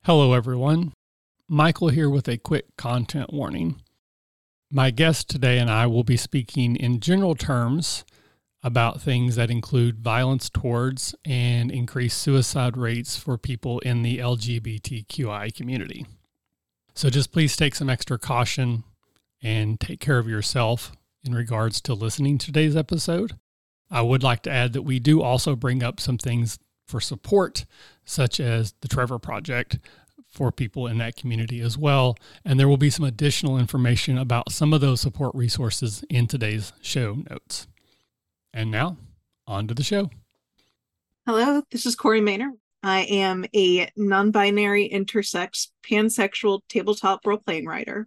Hello, everyone. Michael here with a quick content warning. My guest today and I will be speaking in general terms about things that include violence towards and increased suicide rates for people in the LGBTQI community. So just please take some extra caution and take care of yourself in regards to listening to today's episode. I would like to add that we do also bring up some things for support, such as the Trevor Project for people in that community as well. And there will be some additional information about some of those support resources in today's show notes. And now, on to the show. Hello, this is Corey Maynor. I am a non-binary, intersex, pansexual tabletop role-playing writer.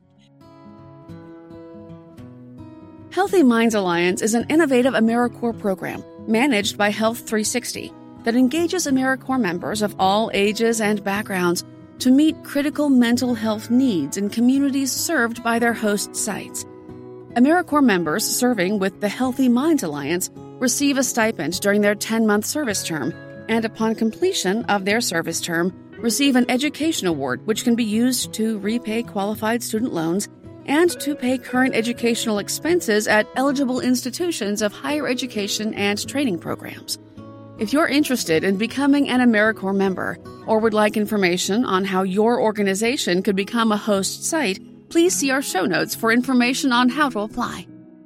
Healthy Minds Alliance is an innovative AmeriCorps program managed by Health 360 that engages AmeriCorps members of all ages and backgrounds to meet critical mental health needs in communities served by their host sites. AmeriCorps members serving with the Healthy Minds Alliance receive a stipend during their 10-month service term, and upon completion of their service term, receive an education award which can be used to repay qualified student loans and to pay current educational expenses at eligible institutions of higher education and training programs. If you're interested in becoming an AmeriCorps member or would like information on how your organization could become a host site, please see our show notes for information on how to apply.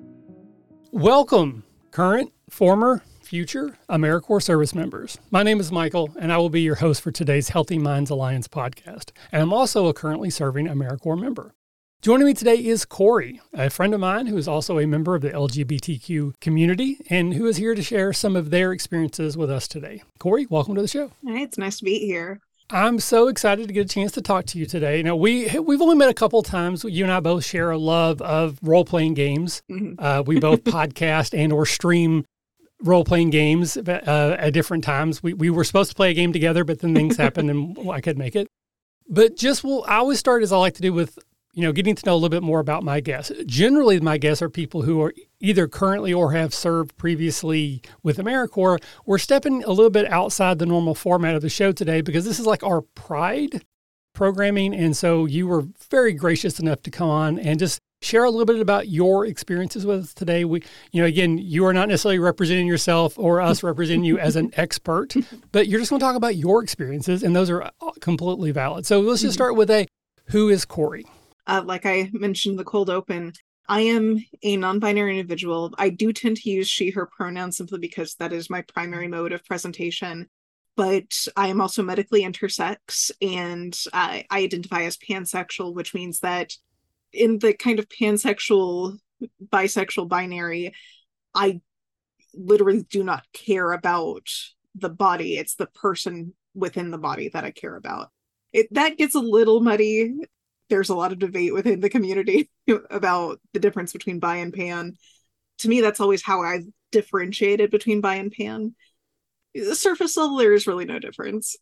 Welcome, current, former, future AmeriCorps service members. My name is Michael, and I will be your host for today's Healthy Minds Alliance podcast. And I'm also a currently serving AmeriCorps member. Joining me today is Corey, a friend of mine who is also a member of the LGBTQ community and who is here to share some of their experiences with us today. Corey, welcome to the show. Hey, it's nice to be here. I'm so excited to get a chance to talk to you today. Now, we've only met a couple of times. You and I both share a love of role-playing games. Mm-hmm. We both podcast and or stream role-playing games at different times. We were supposed to play a game together, but then things happened and I couldn't make it. But I always start as I like to do with getting to know a little bit more about my guests. Generally, my guests are people who are either currently or have served previously with AmeriCorps. We're stepping a little bit outside the normal format of the show today because this is like our Pride programming. And so you were very gracious enough to come on and just share a little bit about your experiences with us today. Again, you are not necessarily representing yourself or us representing you as an expert, but you're just going to talk about your experiences, and those are completely valid. So let's just start with who is Corey? Like I mentioned in the cold open, I am a non-binary individual. I do tend to use she, her pronouns simply because that is my primary mode of presentation. But I am also medically intersex, and I identify as pansexual, which means that in the kind of pansexual, bisexual binary, I literally do not care about the body. It's the person within the body that I care about. That gets a little muddy. There's a lot of debate within the community about the difference between bi and pan. To me, that's always how I've differentiated between bi and pan. The surface level, there is really no difference.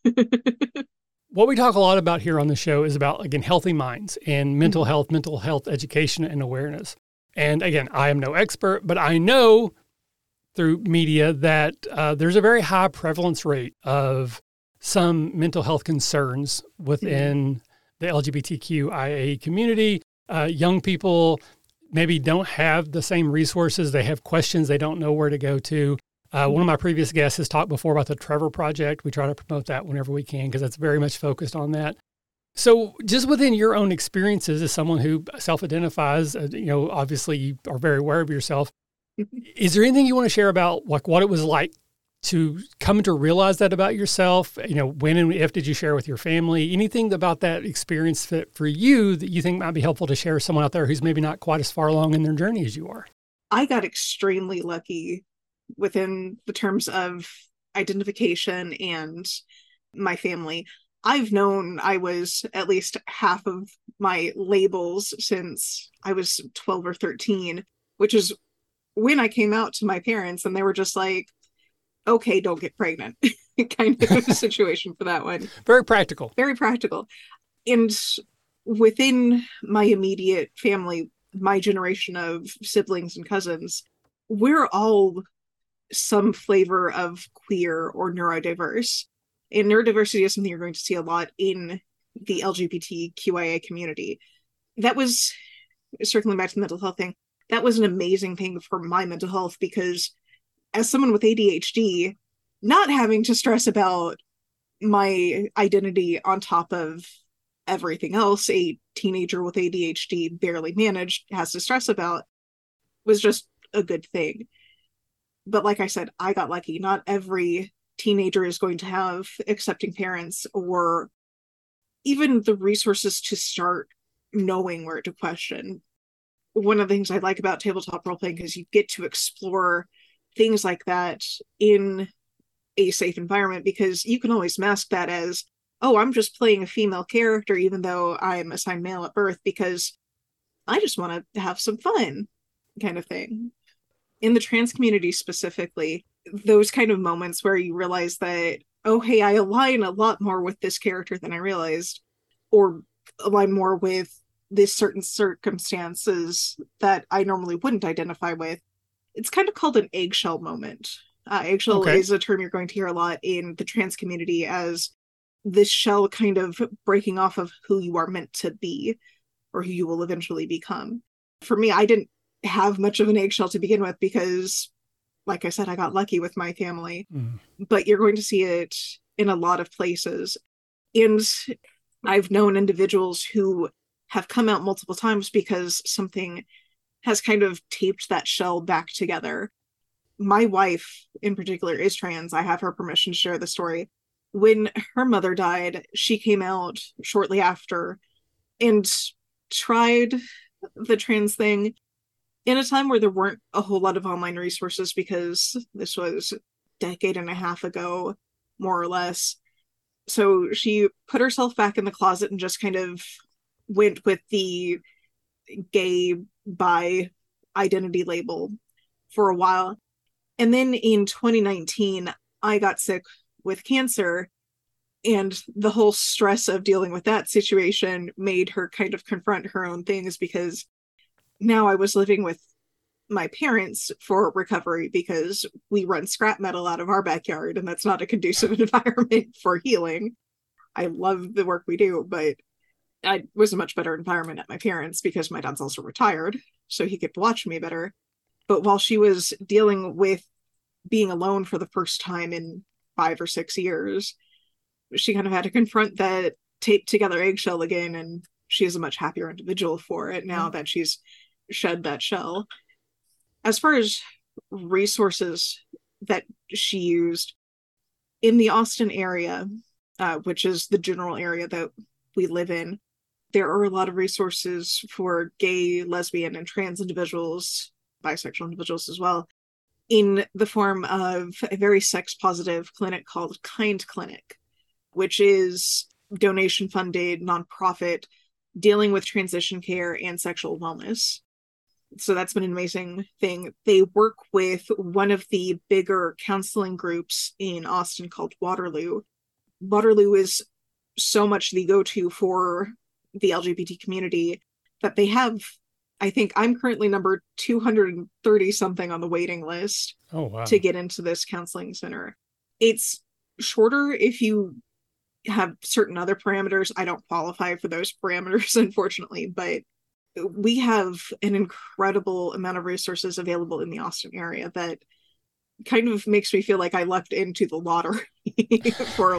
What we talk a lot about here on the show is about, again, healthy minds and mental health education and awareness. And again, I am no expert, but I know through media that there's a very high prevalence rate of some mental health concerns within the LGBTQIA community. Young people maybe don't have the same resources. They have questions. They don't know where to go to. One of my previous guests has talked before about the Trevor Project. We try to promote that whenever we can because that's very much focused on that. So just within your own experiences as someone who self-identifies, obviously you are very aware of yourself. Is there anything you want to share about like what it was like to come to realize that about yourself? When and if did you share with your family? Anything about that experience for you that you think might be helpful to share with someone out there who's maybe not quite as far along in their journey as you are? I got extremely lucky within the terms of identification and my family. I've known I was at least half of my labels since I was 12 or 13, which is when I came out to my parents and they were just like, okay, don't get pregnant kind of situation for that one. Very practical. Very practical. And within my immediate family, my generation of siblings and cousins, we're all some flavor of queer or neurodiverse. And neurodiversity is something you're going to see a lot in the LGBTQIA community. That was, circling back to the mental health thing, that was an amazing thing for my mental health, because as someone with ADHD, not having to stress about my identity on top of everything else a teenager with ADHD barely managed has to stress about was just a good thing. But like I said, I got lucky. Not every teenager is going to have accepting parents or even the resources to start knowing where to question. One of the things I like about tabletop role-playing is you get to explore things like that in a safe environment, because you can always mask that as, oh, I'm just playing a female character even though I'm assigned male at birth because I just want to have some fun, kind of thing. In the trans community specifically, those kind of moments where you realize that, oh, hey, I align a lot more with this character than I realized, or align more with this certain circumstances that I normally wouldn't identify with. It's kind of called an eggshell moment. Eggshell is a term you're going to hear a lot in the trans community as this shell kind of breaking off of who you are meant to be or who you will eventually become. For me, I didn't have much of an eggshell to begin with because, like I said, I got lucky with my family. But you're going to see it in a lot of places. And I've known individuals who have come out multiple times because something has kind of taped that shell back together. My wife, in particular, is trans. I have her permission to share the story. When her mother died, she came out shortly after and tried the trans thing in a time where there weren't a whole lot of online resources, because this was a decade and a half ago, more or less. So she put herself back in the closet and just kind of went with the gay bi identity label for a while. And then in 2019, I got sick with cancer, and the whole stress of dealing with that situation made her kind of confront her own things, because now I was living with my parents for recovery because we run scrap metal out of our backyard, and that's not a conducive environment for healing. I love the work we do, but I was a much better environment at my parents because my dad's also retired, so he could watch me better. But while she was dealing with being alone for the first time in 5 or 6 years, she kind of had to confront that taped together eggshell again, and she is a much happier individual for it now that she's shed that shell. As far as resources that she used, in the Austin area, which is the general area that we live in, there are a lot of resources for gay, lesbian, and trans individuals, bisexual individuals as well, in the form of a very sex-positive clinic called Kind Clinic, which is donation-funded, nonprofit, dealing with transition care and sexual wellness. So that's been an amazing thing. They work with one of the bigger counseling groups in Austin called Waterloo. Waterloo is so much the go-to for the LGBT community that they have, I think I'm currently number 230 something on the waiting list to get into this counseling center. It's shorter if you have certain other parameters. I don't qualify for those parameters, unfortunately, but we have an incredible amount of resources available in the Austin area that kind of makes me feel like I lucked into the lottery for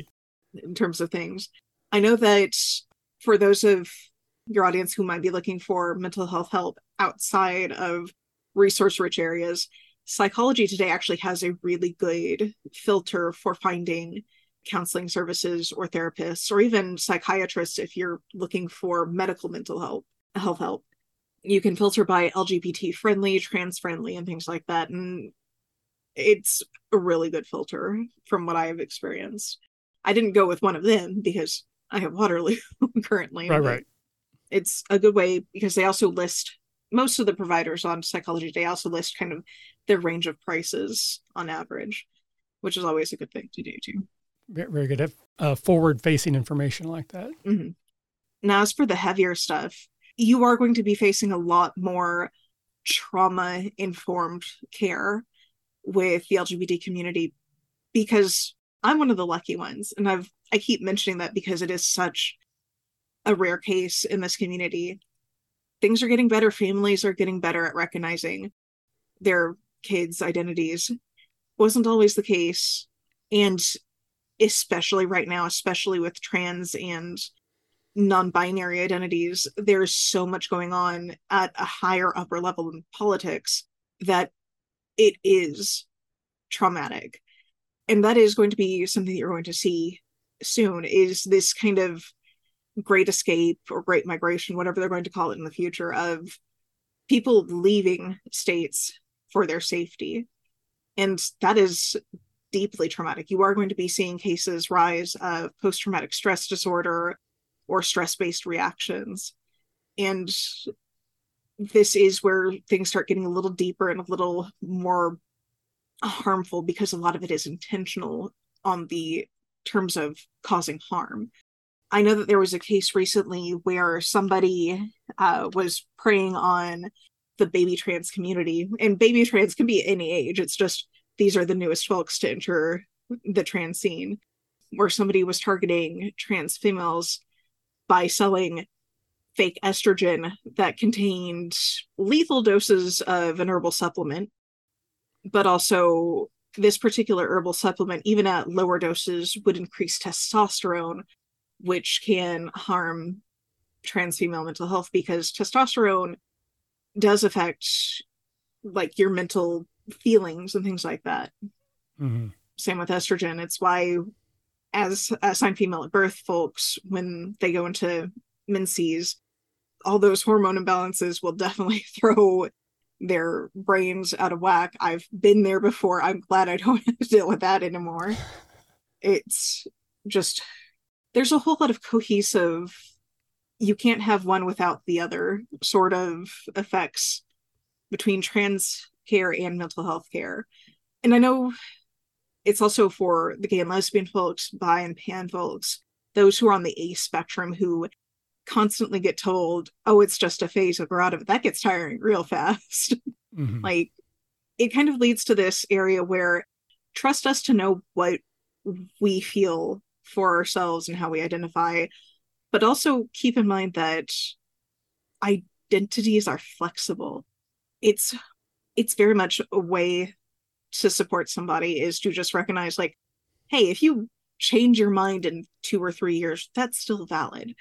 in terms of things. I know that for those of your audience who might be looking for mental health help outside of resource-rich areas, Psychology Today actually has a really good filter for finding counseling services or therapists, or even psychiatrists if you're looking for medical mental health help. You can filter by LGBT friendly, trans friendly, and things like that. And it's a really good filter from what I have experienced. I didn't go with one of them because I have Waterloo currently. Right. It's a good way because they also list, most of the providers on Psychology Today also list kind of their range of prices on average, which is always a good thing to do too. Very good. Forward-facing information like that. Mm-hmm. Now, as for the heavier stuff, you are going to be facing a lot more trauma-informed care with the LGBT community because I'm one of the lucky ones. And I keep mentioning that because it is such a rare case in this community. Things are getting better. Families are getting better at recognizing their kids' identities. Wasn't always the case. And especially right now, especially with trans and non-binary identities, there's so much going on at a higher upper level in politics that it is traumatic. And that is going to be something that you're going to see soon, is this kind of great escape or great migration, whatever they're going to call it in the future, of people leaving states for their safety. And that is deeply traumatic. You are going to be seeing cases rise of post-traumatic stress disorder or stress-based reactions. And this is where things start getting a little deeper and a little more harmful, because a lot of it is intentional on the terms of causing harm. I know that there was a case recently where somebody was preying on the baby trans community, and baby trans can be any age. It's just these are the newest folks to enter the trans scene, where somebody was targeting trans females by selling fake estrogen that contained lethal doses of an herbal supplement, but also this particular herbal supplement, even at lower doses, would increase testosterone, which can harm trans female mental health, because testosterone does affect like your mental feelings and things like that. Mm-hmm. Same with estrogen. It's why, as assigned female at birth folks, when they go into menses, all those hormone imbalances will definitely throw their brains out of whack. I've been there before. I'm glad I don't have to deal with that anymore. It's just, there's a whole lot of cohesive, you can't have one without the other sort of effects between trans care and mental health care. And I know it's also for the gay and lesbian folks, bi and pan folks, those who are on the A spectrum, who constantly get told, oh, it's just a phase, we'll grow out of it. That gets tiring real fast. Mm-hmm. Like, it kind of leads to this area where trust us to know what we feel for ourselves and how we identify, but also keep in mind that identities are flexible. It's very much a way to support somebody, is to just recognize, like, hey, if you change your mind in 2 or 3 years, that's still valid.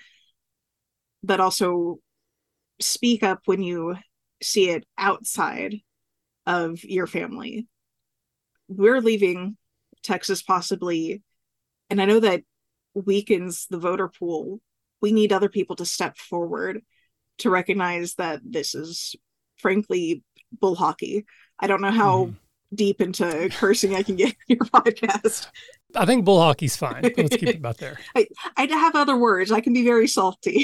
But also speak up when you see it outside of your family. We're leaving Texas possibly, and I know that weakens the voter pool. We need other people to step forward to recognize that this is, frankly, bull hockey. I don't know how deep into cursing I can get in your podcast. I think bull hockey's fine. Let's keep it about there. I have other words. I can be very salty.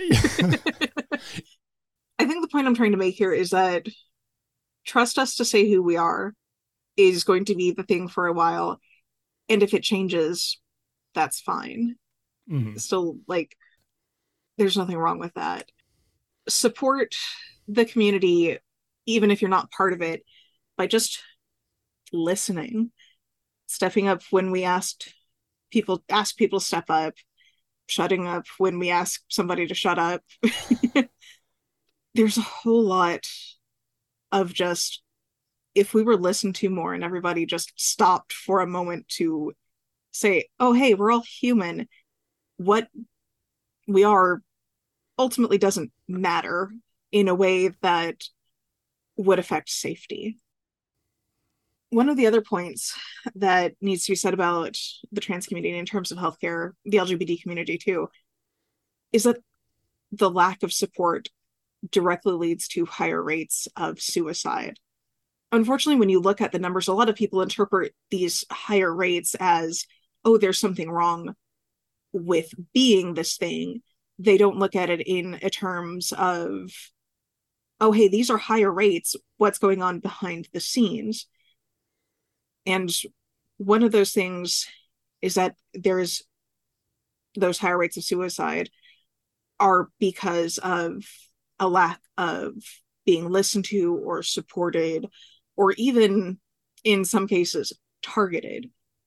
I think the point I'm trying to make here is that trust us to say who we are is going to be the thing for a while. And if it changes, that's fine. Mm-hmm. Still, like, there's nothing wrong with that. Support the community, even if you're not part of it, by just listening, stepping up when we ask people to step up, shutting up when we ask somebody to shut up. There's a whole lot of just, if we were listened to more and everybody just stopped for a moment to say, oh, hey, we're all human. What we are ultimately doesn't matter in a way that would affect safety. One of the other points that needs to be said about the trans community in terms of healthcare, the LGBT community too, is that the lack of support directly leads to higher rates of suicide. Unfortunately, when you look at the numbers, a lot of people interpret these higher rates as, oh, there's something wrong with being this thing. They don't look at it in terms of, oh, hey, these are higher rates. What's going on behind the scenes? And one of those things is that there's those higher rates of suicide are because of a lack of being listened to or supported, or even in some cases targeted.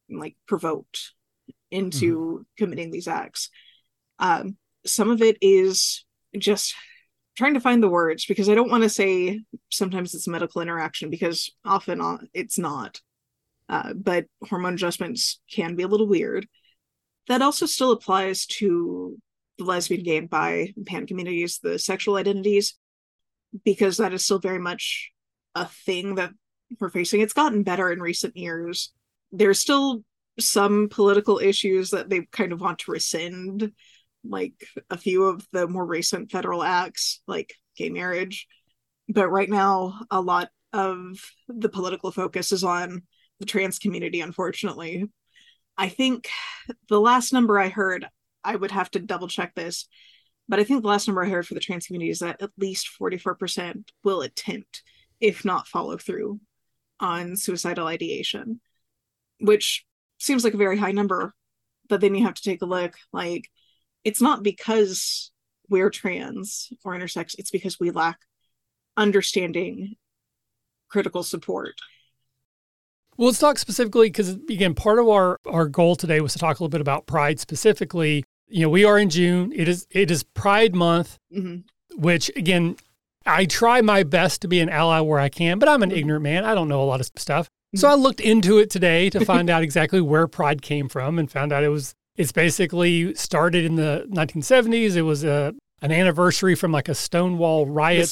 like provoked into committing these acts. Some of it is just trying to find the words, because I don't want to say sometimes it's medical interaction, because often it's not. But hormone adjustments can be a little weird. That also still applies to the lesbian, gay, and bi and pan communities, the sexual identities, because that is still very much a thing that we're facing. It's gotten better in recent years. There's still some political issues that they kind of want to rescind, like a few of the more recent federal acts, like gay marriage. But right now, a lot of the political focus is on the trans community, unfortunately. I think the last number I heard, I would have to double check this, but I think the last number I heard for the trans community is that at least 44% will attempt, if not follow through, on suicidal ideation, which seems like a very high number. But then you have to take a look, like, it's not because we're trans or intersex, it's because we lack understanding, critical support. Well, let's talk specifically, because, again, part of our goal today was to talk a little bit about Pride specifically. You know, we are in June. It is Pride Month, which, again, I try my best to be an ally where I can, but I'm an ignorant man. I don't know a lot of stuff. So I looked into it today to find out exactly where Pride came from, and found out it's basically started in the 1970s. It was an anniversary from like a Stonewall riot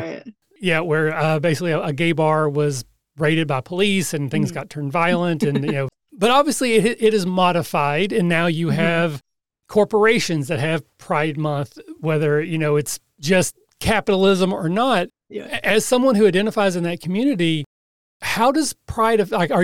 where basically a gay bar was raided by police and things got turned violent, and but obviously it is modified, and now you have corporations that have Pride Month, whether it's just capitalism or not. As someone who identifies in that community, how does Pride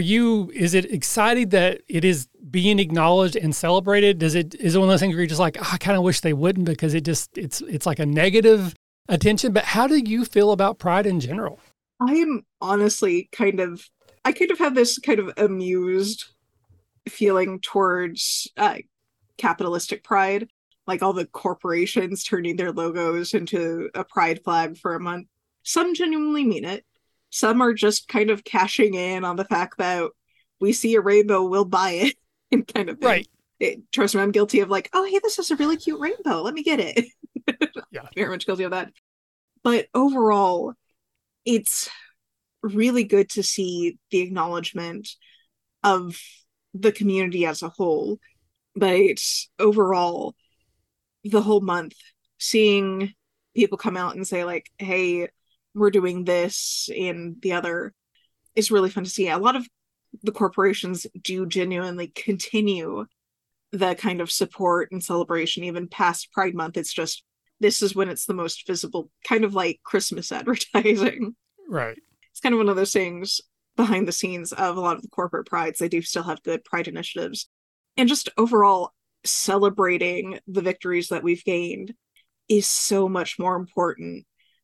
is it excited that it is being acknowledged and celebrated? Is it one of those things where you're just like, I kind of wish they wouldn't, because it's like a negative attention? But how do you feel about Pride in general? I am honestly I kind of have this kind of amused feeling towards capitalistic pride, like all the corporations turning their logos into a pride flag for a month. Some genuinely mean it. Some are just kind of cashing in on the fact that we see a rainbow, we'll buy it, and kind of thing. Right. Trust me, I'm guilty of like, oh, hey, this is a really cute rainbow, let me get it. Yeah, very much guilty of that. But overall, it's really good to see the acknowledgement of the community as a whole. But overall, the whole month, seeing people come out and say like, hey, we're doing this and the other, is really fun to see. A lot of the corporations do genuinely continue the kind of support and celebration even past Pride Month. It's just, this is when it's the most visible, kind of like Christmas advertising. Right. It's kind of one of those things behind the scenes of a lot of the corporate prides. They do still have good pride initiatives. And just overall celebrating the victories that we've gained is so much more important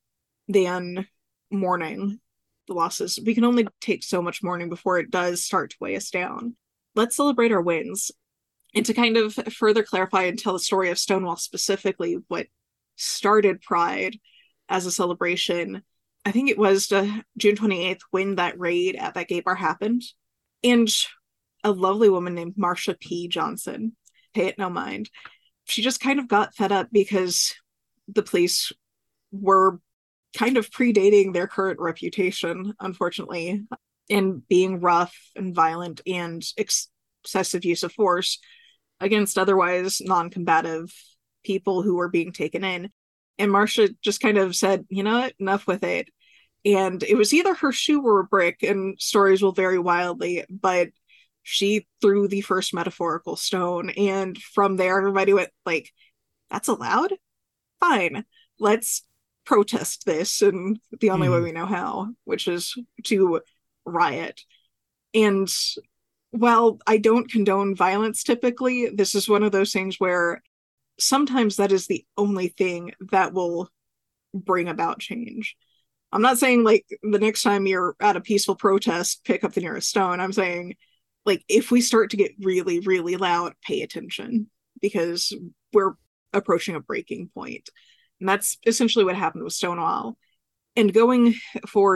than mourning the losses. We can only take so much mourning before it does start to weigh us down. Let's celebrate our wins. And to kind of further clarify and tell the story of Stonewall specifically, what started Pride as a celebration, I think it was June 28th when that raid at that gay bar happened. And a lovely woman named Marsha P. Johnson, pay it no mind, she just kind of got fed up because the police were kind of predating their current reputation, unfortunately, and being rough and violent and excessive use of force against otherwise non-combative people who were being taken in. And Marsha just kind of said, you know what, enough with it. And it was either her shoe or a brick, and stories will vary wildly, but she threw the first metaphorical stone. And from there, everybody went like, that's allowed? Fine, let's protest this in the only way we know how, which is to riot. And while I don't condone violence typically, this is one of those things where sometimes that is the only thing that will bring about change. I'm not saying like the next time you're at a peaceful protest, pick up the nearest stone. I'm saying like if we start to get really, really loud, pay attention, because we're approaching a breaking point. And that's essentially what happened with Stonewall. And going forward,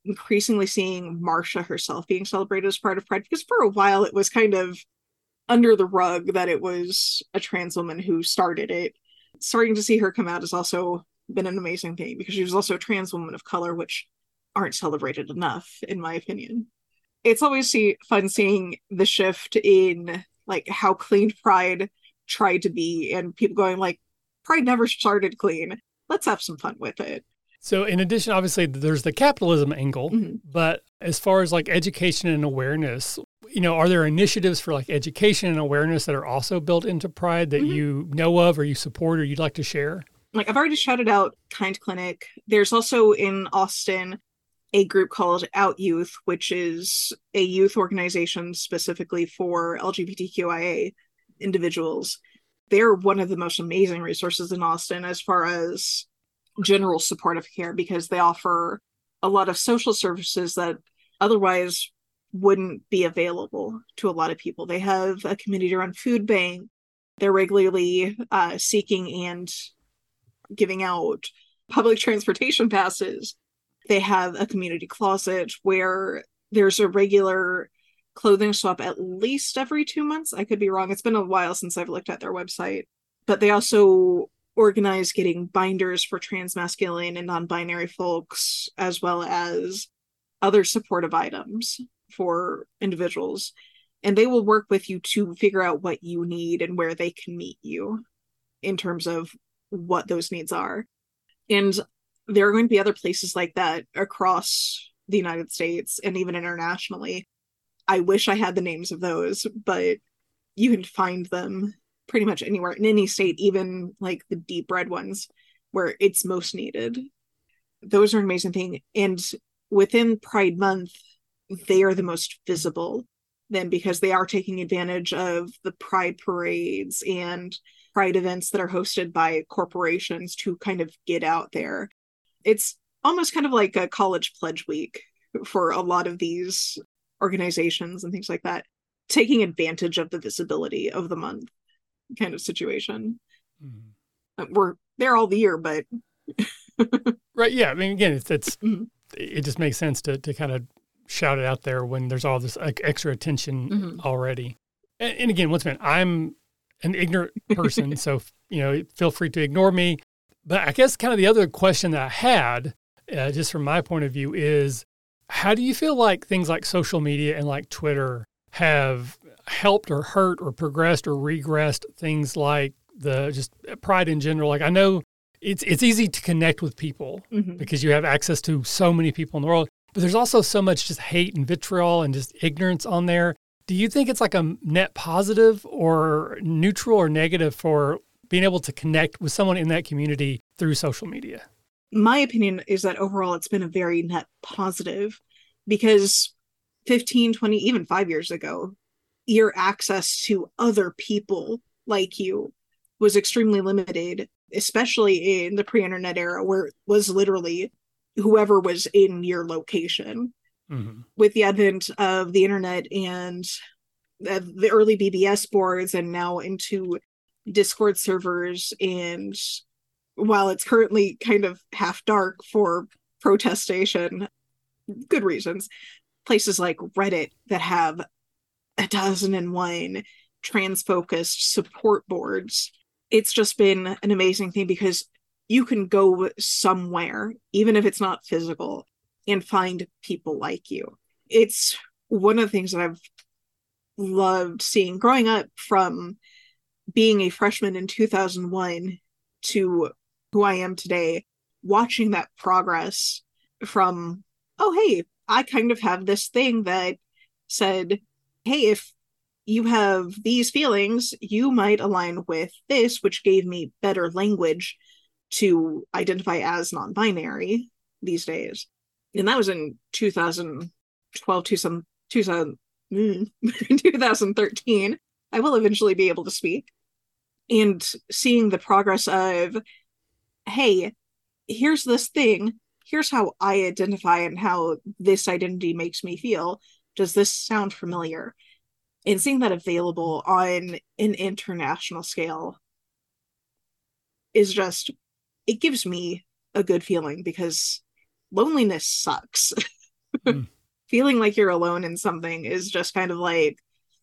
increasingly seeing Marsha herself being celebrated as part of Pride, because for a while it was kind of under the rug that it was a trans woman who started it. Starting to see her come out has also been an amazing thing, because she was also a trans woman of color, which aren't celebrated enough, in my opinion. It's always fun seeing the shift in like how clean Pride tried to be, and people going like, Pride never started clean. Let's have some fun with it. So in addition, obviously, there's the capitalism angle, but as far as like education and awareness, are there initiatives for like education and awareness that are also built into Pride that you know of or you support or you'd like to share? Like I've already shouted out Kind Clinic. There's also in Austin a group called Out Youth, which is a youth organization specifically for LGBTQIA individuals. They're one of the most amazing resources in Austin as far as general supportive care, because they offer a lot of social services that otherwise wouldn't be available to a lot of people. They have a community-run food bank. They're regularly seeking and giving out public transportation passes. They have a community closet where there's a regular clothing swap at least every 2 months. I could be wrong. It's been a while since I've looked at their website. But they also organize getting binders for trans, masculine, and non-binary folks, as well as other supportive items for individuals. And they will work with you to figure out what you need and where they can meet you in terms of what those needs are. And there are going to be other places like that across the United States and even internationally. I wish I had the names of those, but you can find them pretty much anywhere in any state, even like the deep red ones where it's most needed. Those are an amazing thing. And within Pride Month, they are the most visible then, because they are taking advantage of the Pride parades and Pride events that are hosted by corporations to kind of get out there. It's almost kind of like a college pledge week for a lot of these organizations and things like that, taking advantage of the visibility of the month kind of situation. We're there all the year, but right, yeah. I mean, again, it just makes sense to kind of shout it out there when there's all this extra attention already. And again, once again, I'm an ignorant person, so feel free to ignore me. But I guess kind of the other question that I had, just from my point of view, is how do you feel like things like social media and like Twitter have helped or hurt or progressed or regressed things like the just Pride in general? Like I know it's easy to connect with people because you have access to so many people in the world, but there's also so much just hate and vitriol and just ignorance on there. Do you think it's like a net positive or neutral or negative for being able to connect with someone in that community through social media? My opinion is that overall it's been a very net positive, because 15, 20, even 5 years ago, your access to other people like you was extremely limited, especially in the pre-internet era, where it was literally whoever was in your location. With the advent of the internet and the early BBS boards, and now into Discord servers, and while it's currently kind of half dark for protestation, good reasons, places like Reddit that have 1,001 trans-focused support boards, it's just been an amazing thing, because you can go somewhere, even if it's not physical, and find people like you. It's one of the things that I've loved seeing growing up, from being a freshman in 2001 to who I am today, watching that progress from, oh, hey, I kind of have this thing that said, hey, if you have these feelings, you might align with this, which gave me better language to identify as non-binary these days. And that was in 2012 to 2013. I will eventually be able to speak. And seeing the progress of, hey, here's this thing, here's how I identify and how this identity makes me feel. Does this sound familiar? And seeing that available on an international scale is just, it gives me a good feeling, because loneliness sucks. Feeling like you're alone in something is just kind of like,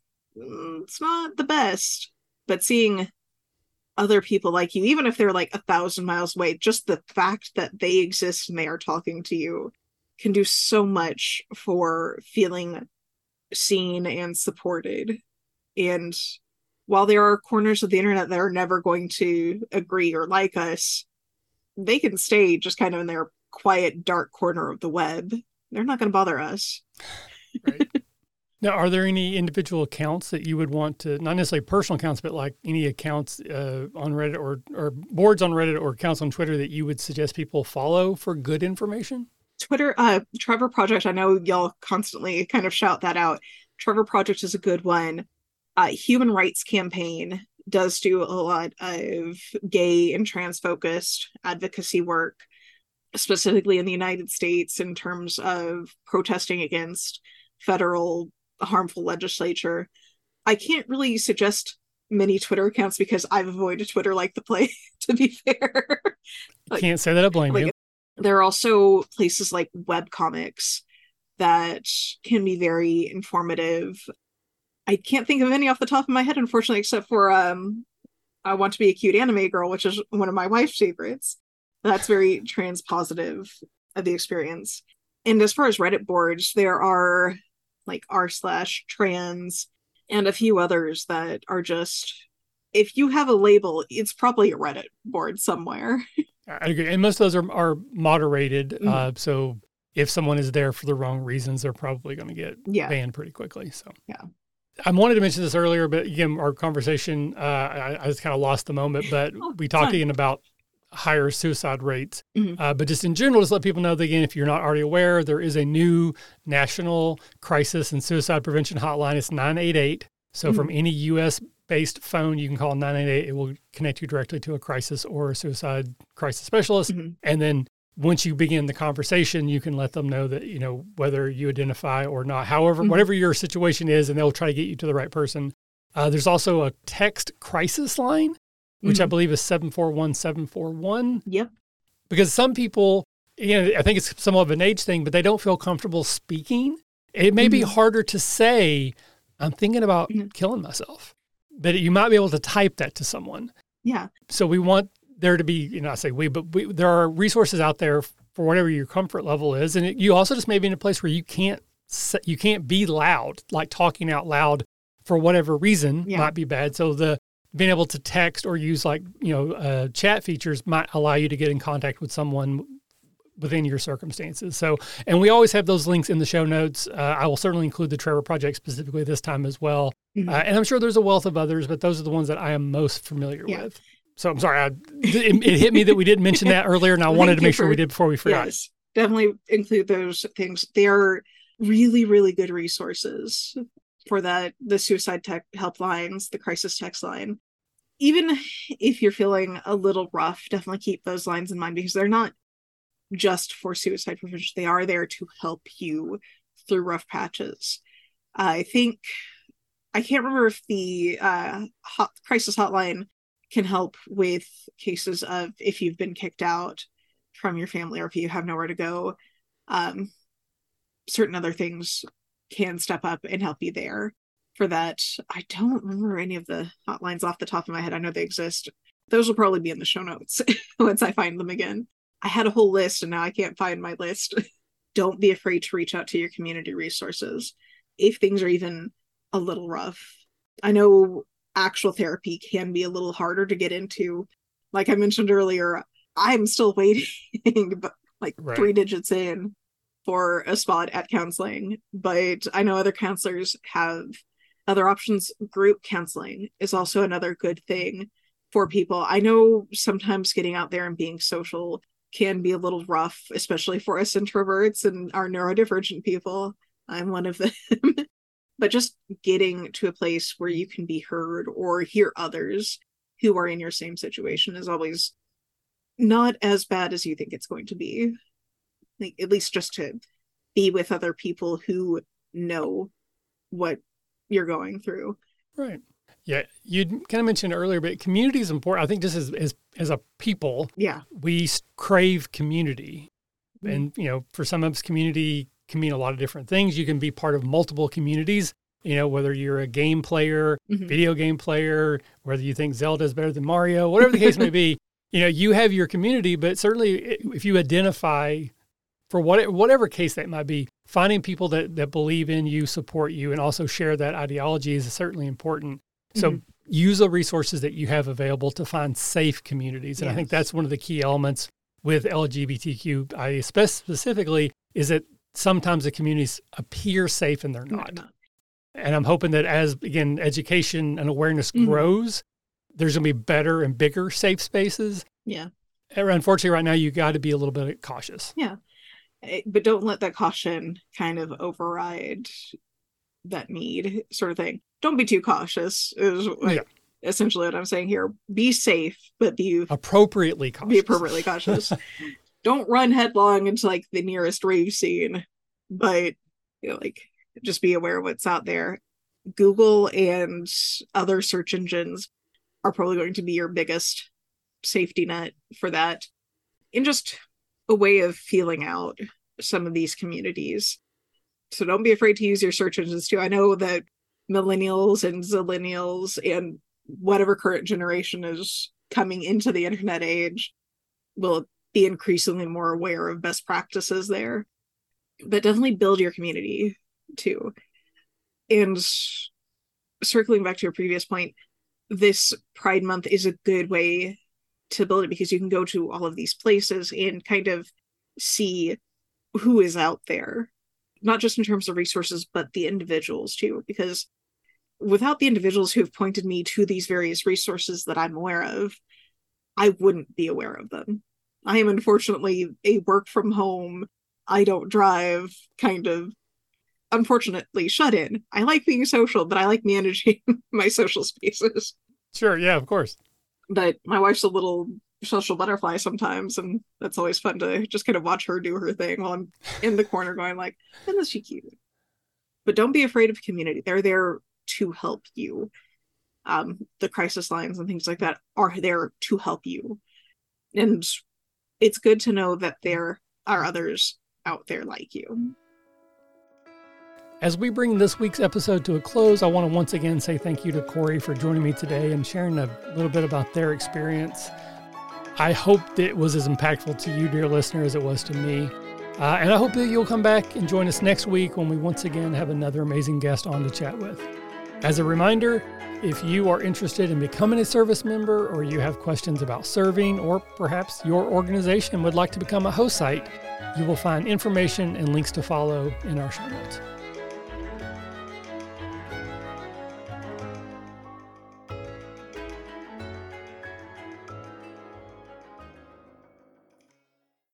it's not the best. But seeing other people like you, even if they're like 1,000 miles away, just the fact that they exist and they are talking to you can do so much for feeling seen and supported. And while there are corners of the internet that are never going to agree or like us, they can stay just kind of in their quiet, dark corner of the web. They're not going to bother us. Right. Now, are there any individual accounts that you would want to, not necessarily personal accounts, but like any accounts on Reddit or boards on Reddit or accounts on Twitter that you would suggest people follow for good information? Twitter, Trevor Project, I know y'all constantly kind of shout that out. Trevor Project is a good one. Human Rights Campaign does do a lot of gay and trans focused advocacy work, specifically in the United States in terms of protesting against federal harmful legislature. I can't really suggest many Twitter accounts because I've avoided Twitter like the plague, to be fair. Like, can't say that I blame you. There are also places like webcomics that can be very informative. I can't think of any off the top of my head, unfortunately, except for I Want to Be a Cute Anime Girl, which is one of my wife's favorites. That's very trans positive of the experience. And as far as Reddit boards, there are like r/trans and a few others that are just, if you have a label, it's probably a Reddit board somewhere. I agree. And most of those are moderated. So if someone is there for the wrong reasons, they're probably going to get banned pretty quickly. So yeah. I wanted to mention this earlier, but again, our conversation, I just kind of lost the moment, but we talked again about higher suicide rates. But just in general, just let people know that, again, if you're not already aware, there is a new National Crisis and Suicide Prevention Hotline. It's 988. So from any U.S.-based phone, you can call 988. It will connect you directly to a crisis or a suicide crisis specialist. And then once you begin the conversation, you can let them know that, you know, whether you identify or not, however, whatever your situation is, and they'll try to get you to the right person. There's also a text crisis line, which I believe is 741-741. Yep. Because some people, you know, I think it's somewhat of an age thing, but they don't feel comfortable speaking. It may be harder to say, I'm thinking about killing myself, but you might be able to type that to someone. Yeah. So we want there to be, you know, I say there are resources out there for whatever your comfort level is. And you also just may be in a place where you can't be loud, like talking out loud for whatever reason might be bad. So being able to text or use chat features might allow you to get in contact with someone within your circumstances. So, and we always have those links in the show notes. I will certainly include the Trevor Project specifically this time as well. And I'm sure there's a wealth of others, but those are the ones that I am most familiar with. So I'm sorry, it hit me that we didn't mention that earlier, and I wanted to make sure we did before we forgot. Yes, definitely include those things. They are really, really good resources for that, the suicide tech helplines, the crisis text line. Even if you're feeling a little rough, definitely keep those lines in mind because they're not just for suicide prevention. They are there to help you through rough patches. I can't remember if the crisis hotline can help with cases of if you've been kicked out from your family or if you have nowhere to go. Certain other things can step up and help you there. For that, I don't remember any of the hotlines off the top of my head. I know they exist. Those will probably be in the show notes once I find them again. I had a whole list and now I can't find my list. Don't be afraid to reach out to your community resources if things are even a little rough. I know actual therapy can be a little harder to get into. Like I mentioned earlier, I'm still waiting, but 3 digits in for a spot at counseling. But I know other counselors have other options. Group counseling is also another good thing for people. I know sometimes getting out there and being social can be a little rough, especially for us introverts and our neurodivergent people. I'm one of them. But just getting to a place where you can be heard or hear others who are in your same situation is always not as bad as you think it's going to be. At least just to be with other people who know what you're going through. Right. Yeah. You kind of mentioned earlier, but community is important. I think just as a people, we crave community. And, you know, for some of us, community can mean a lot of different things. You can be part of multiple communities, whether you're a game player, video game player, whether you think Zelda is better than Mario, whatever the case may be, you have your community, but certainly if you identify for whatever case that might be, finding people that believe in you, support you, and also share that ideology is certainly important. So use the resources that you have available to find safe communities. And I think that's one of the key elements with LGBTQIA specifically, is that sometimes the communities appear safe and they're not. And I'm hoping that as, again, education and awareness grows, there's going to be better and bigger safe spaces. Yeah. And unfortunately, right now, you got to be a little bit cautious. Yeah. But don't let that caution kind of override that need sort of thing. Don't be too cautious is essentially what I'm saying here. Be safe, but be appropriately cautious. Be appropriately cautious. Don't run headlong into like the nearest rave scene, but just be aware of what's out there. Google and other search engines are probably going to be your biggest safety net for that. And just a way of feeling out some of these communities. So don't be afraid to use your search engines too. I know that millennials and zillennials and whatever current generation is coming into the internet age will be increasingly more aware of best practices there. But definitely build your community too. And circling back to your previous point, this Pride Month is a good way to build it because you can go to all of these places and kind of see who is out there, not just in terms of resources, but the individuals too, because without the individuals who've pointed me to these various resources that I'm aware of, I wouldn't be aware of them. I am unfortunately a work from home, I don't drive kind of, unfortunately, shut in. I like being social, but I like managing my social spaces. Sure, yeah, of course. But my wife's a little social butterfly sometimes, and that's always fun to just kind of watch her do her thing while I'm in the corner going like, isn't she cute? But don't be afraid of community. They're there to help you. The crisis lines and things like that are there to help you. And it's good to know that there are others out there like you. As we bring this week's episode to a close, I want to once again say thank you to Corey for joining me today and sharing a little bit about their experience. I hope that it was as impactful to you, dear listener, as it was to me. And I hope that you'll come back and join us next week when we once again have another amazing guest on to chat with. As a reminder, if you are interested in becoming a service member or you have questions about serving or perhaps your organization would like to become a host site, you will find information and links to follow in our show notes.